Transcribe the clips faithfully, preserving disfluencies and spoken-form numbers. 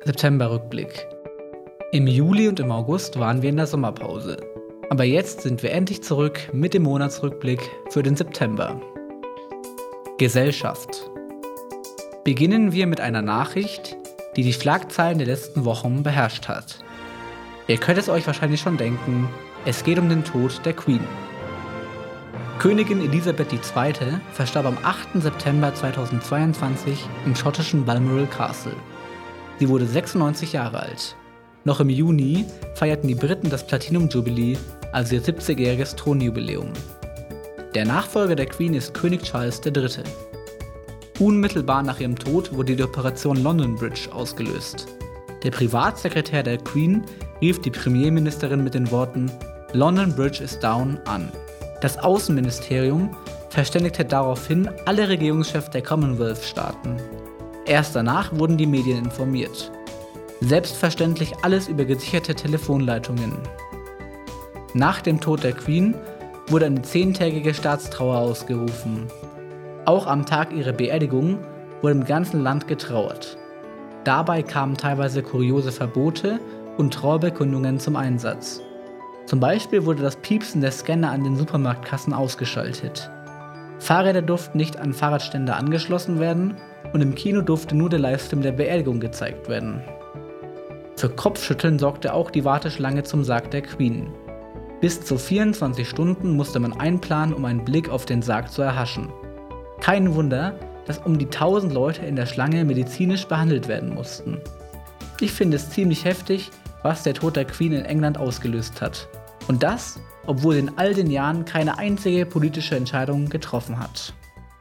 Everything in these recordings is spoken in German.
September-Rückblick. Im Juli und im August waren wir in der Sommerpause. Aber jetzt sind wir endlich zurück mit dem Monatsrückblick für den September. Gesellschaft. Beginnen wir mit einer Nachricht, die die Schlagzeilen der letzten Wochen beherrscht hat. Ihr könnt es euch wahrscheinlich schon denken, es geht um den Tod der Queen. Königin Elisabeth die Zweite verstarb am achten September zweitausendzweiundzwanzig im schottischen Balmoral Castle. Sie wurde sechsundneunzig Jahre alt. Noch im Juni feierten die Briten das Platinum Jubilee, also ihr siebzigjähriges Thronjubiläum. Der Nachfolger der Queen ist König Charles der Dritte. Unmittelbar nach ihrem Tod wurde die Operation London Bridge ausgelöst. Der Privatsekretär der Queen rief die Premierministerin mit den Worten "London Bridge is down" an. Das Außenministerium verständigte daraufhin alle Regierungschefs der Commonwealth-Staaten. Erst danach wurden die Medien informiert. Selbstverständlich alles über gesicherte Telefonleitungen. Nach dem Tod der Queen wurde eine zehntägige Staatstrauer ausgerufen. Auch am Tag ihrer Beerdigung wurde im ganzen Land getrauert. Dabei kamen teilweise kuriose Verbote und Trauerbekundungen zum Einsatz. Zum Beispiel wurde das Piepsen der Scanner an den Supermarktkassen ausgeschaltet. Fahrräder durften nicht an Fahrradständer angeschlossen werden und im Kino durfte nur der Livestream der Beerdigung gezeigt werden. Für Kopfschütteln sorgte auch die Warteschlange zum Sarg der Queen. Bis zu vierundzwanzig Stunden musste man einplanen, um einen Blick auf den Sarg zu erhaschen. Kein Wunder, dass um die tausend Leute in der Schlange medizinisch behandelt werden mussten. Ich finde es ziemlich heftig, was der Tod der Queen in England ausgelöst hat. Und das, obwohl sie in all den Jahren keine einzige politische Entscheidung getroffen hat.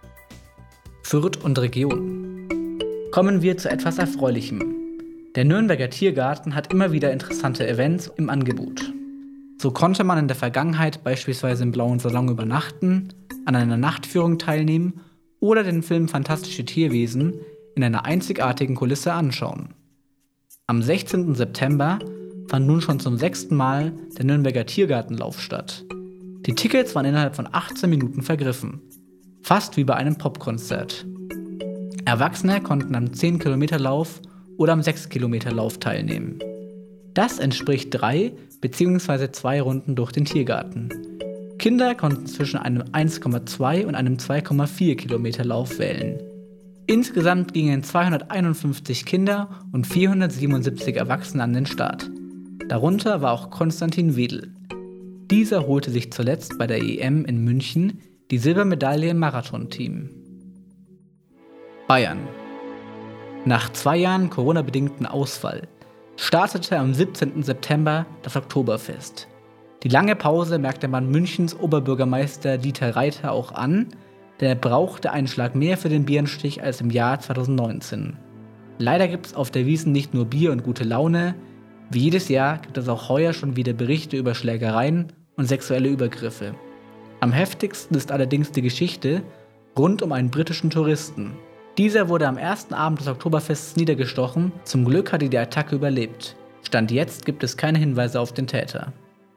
Fürth und Region. Kommen wir zu etwas Erfreulichem. Der Nürnberger Tiergarten hat immer wieder interessante Events im Angebot. So konnte man in der Vergangenheit beispielsweise im Blauen Salon übernachten, an einer Nachtführung teilnehmen oder den Film Fantastische Tierwesen in einer einzigartigen Kulisse anschauen. Am sechzehnten September fand nun schon zum sechsten Mal der Nürnberger Tiergartenlauf statt. Die Tickets waren innerhalb von achtzehn Minuten vergriffen. Fast wie bei einem Popkonzert. Erwachsene konnten am zehn Kilometer Lauf oder am sechs Kilometer Lauf teilnehmen. Das entspricht drei bzw. zwei Runden durch den Tiergarten. Kinder konnten zwischen einem eins Komma zwei und einem zwei Komma vier Kilometer Lauf wählen. Insgesamt gingen zweihunderteinundfünfzig Kinder und vierhundertsiebenundsiebzig Erwachsene an den Start. Darunter war auch Konstantin Wedel. Dieser holte sich zuletzt bei der E M in München die Silbermedaille im Marathonteam. Bayern. Nach zwei Jahren Corona-bedingten Ausfall startete am siebzehnten September das Oktoberfest. Die lange Pause merkte man Münchens Oberbürgermeister Dieter Reiter auch an, denn er brauchte einen Schlag mehr für den Bierenstich als im Jahr zweitausendneunzehn. Leider gibt es auf der Wiesn nicht nur Bier und gute Laune, wie jedes Jahr gibt es auch heuer schon wieder Berichte über Schlägereien und sexuelle Übergriffe. Am heftigsten ist allerdings die Geschichte rund um einen britischen Touristen. Dieser wurde am ersten Abend des Oktoberfests niedergestochen, zum Glück hat er die Attacke überlebt. Stand jetzt gibt es keine Hinweise auf den Täter.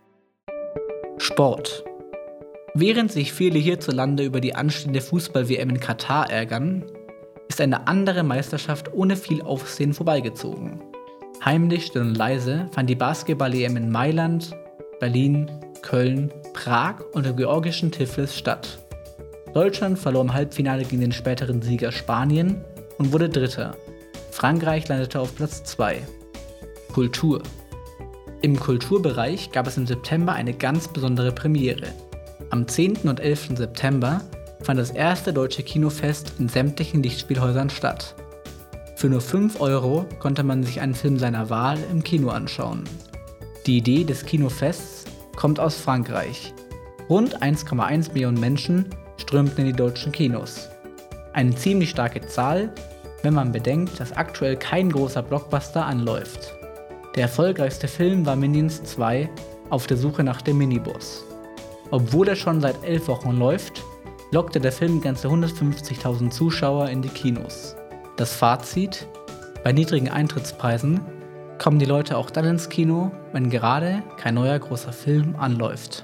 Sport. Während sich viele hierzulande über die anstehende Fußball-W M in Katar ärgern, ist eine andere Meisterschaft ohne viel Aufsehen vorbeigezogen. Heimlich, still und leise fand die Basketball-E M in Mailand, Berlin, Köln, Prag und im georgischen Tiflis statt. Deutschland verlor im Halbfinale gegen den späteren Sieger Spanien und wurde Dritter. Frankreich landete auf Platz zwei. Kultur. Im Kulturbereich gab es im September eine ganz besondere Premiere. Am zehnten und elften September fand das erste deutsche Kinofest in sämtlichen Lichtspielhäusern statt. Für nur fünf Euro konnte man sich einen Film seiner Wahl im Kino anschauen. Die Idee des Kinofests kommt aus Frankreich. Rund eins Komma eins Millionen Menschen strömten in die deutschen Kinos. Eine ziemlich starke Zahl, wenn man bedenkt, dass aktuell kein großer Blockbuster anläuft. Der erfolgreichste Film war Minions zwei, auf der Suche nach dem Miniboss. Obwohl er schon seit elf Wochen läuft, lockte der Film ganze hundertfünfzigtausend Zuschauer in die Kinos. Das Fazit: Bei niedrigen Eintrittspreisen kommen die Leute auch dann ins Kino, wenn gerade kein neuer großer Film anläuft.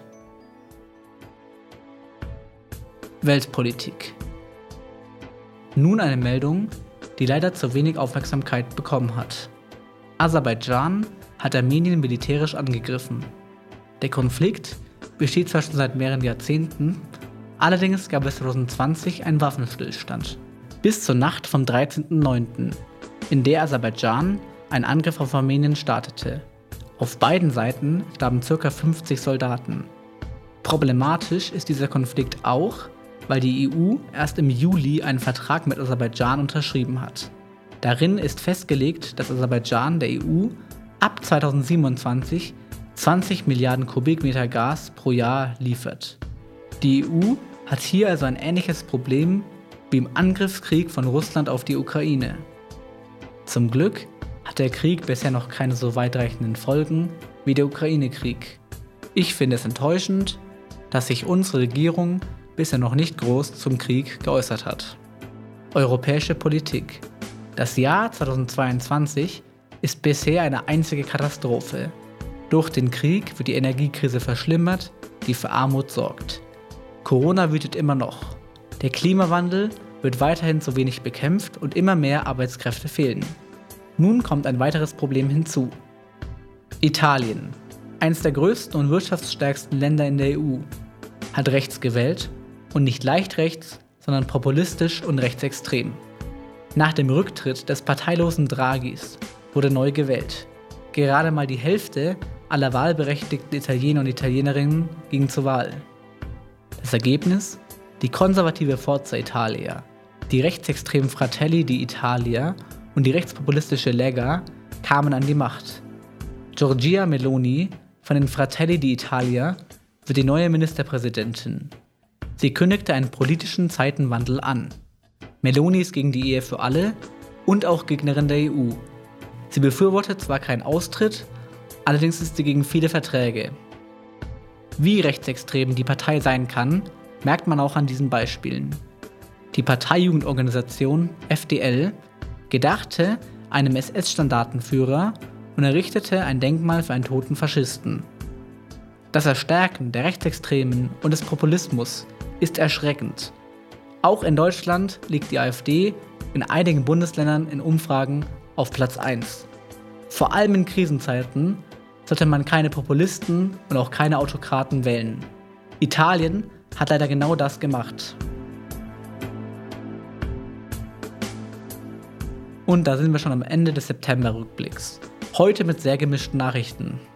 Weltpolitik. Nun eine Meldung, die leider zu wenig Aufmerksamkeit bekommen hat. Aserbaidschan hat Armenien militärisch angegriffen. Der Konflikt besteht zwar schon seit mehreren Jahrzehnten, allerdings gab es zwanzig zwanzig einen Waffenstillstand. Bis zur Nacht vom dreizehnten neunten, in der Aserbaidschan einen Angriff auf Armenien startete. Auf beiden Seiten starben ca. fünfzig Soldaten. Problematisch ist dieser Konflikt auch, weil die E U erst im Juli einen Vertrag mit Aserbaidschan unterschrieben hat. Darin ist festgelegt, dass Aserbaidschan der E U ab zweitausendsiebenundzwanzig zwanzig Milliarden Kubikmeter Gas pro Jahr liefert. Die E U hat hier also ein ähnliches Problem wie im Angriffskrieg von Russland auf die Ukraine. Zum Glück hat der Krieg bisher noch keine so weitreichenden Folgen wie der Ukraine-Krieg. Ich finde es enttäuschend, dass sich unsere Regierung bisher noch nicht groß zum Krieg geäußert hat. Europäische Politik. Das Jahr zweitausendzweiundzwanzig ist bisher eine einzige Katastrophe. Durch den Krieg wird die Energiekrise verschlimmert, die für Armut sorgt. Corona wütet immer noch. Der Klimawandel wird weiterhin zu wenig bekämpft und immer mehr Arbeitskräfte fehlen. Nun kommt ein weiteres Problem hinzu. Italien, eines der größten und wirtschaftsstärksten Länder in der E U, hat rechts gewählt und nicht leicht rechts, sondern populistisch und rechtsextrem. Nach dem Rücktritt des parteilosen Draghis wurde neu gewählt. Gerade mal die Hälfte aller wahlberechtigten Italiener und Italienerinnen ging zur Wahl. Das Ergebnis? Die konservative Forza Italia, die rechtsextremen Fratelli d'Italia und die rechtspopulistische Lega kamen an die Macht. Giorgia Meloni von den Fratelli d'Italia wird die neue Ministerpräsidentin. Sie kündigte einen politischen Zeitenwandel an. Meloni ist gegen die Ehe für alle und auch Gegnerin der E U. Sie befürwortet zwar keinen Austritt, allerdings ist sie gegen viele Verträge. Wie rechtsextrem die Partei sein kann, merkt man auch an diesen Beispielen. Die Parteijugendorganisation F D L gedachte einem S S-Standartenführer und errichtete ein Denkmal für einen toten Faschisten. Das Erstärken der Rechtsextremen und des Populismus ist erschreckend. Auch in Deutschland liegt die AfD in einigen Bundesländern in Umfragen auf Platz eins. Vor allem in Krisenzeiten sollte man keine Populisten und auch keine Autokraten wählen. Italien hat leider genau das gemacht. Und da sind wir schon am Ende des September-Rückblicks. Heute mit sehr gemischten Nachrichten.